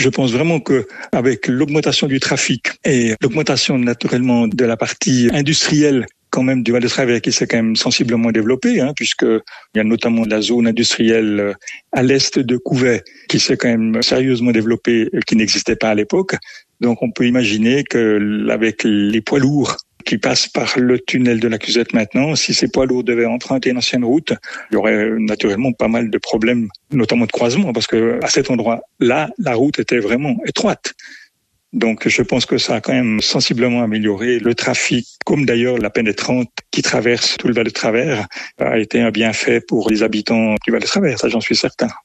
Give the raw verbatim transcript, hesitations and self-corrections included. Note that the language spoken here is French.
Je pense vraiment que avec l'augmentation du trafic et l'augmentation naturellement de la partie industrielle quand même du Val de Travers qui s'est quand même sensiblement développé, hein, puisque il y a notamment la zone industrielle à l'est de Couvet qui s'est quand même sérieusement développée, qui n'existait pas à l'époque. Donc on peut imaginer que avec les poids lourds qui passent par le tunnel de la Cusette maintenant, si ces poids lourds devaient emprunter une ancienne route, il y aurait naturellement pas mal de problèmes, notamment de croisement, parce que à cet endroit-là, la route était vraiment étroite. Donc, je pense que ça a quand même sensiblement amélioré le trafic, comme d'ailleurs la pénétrante qui traverse tout le Val de Travers a été un bienfait pour les habitants du Val de Travers, ça j'en suis certain.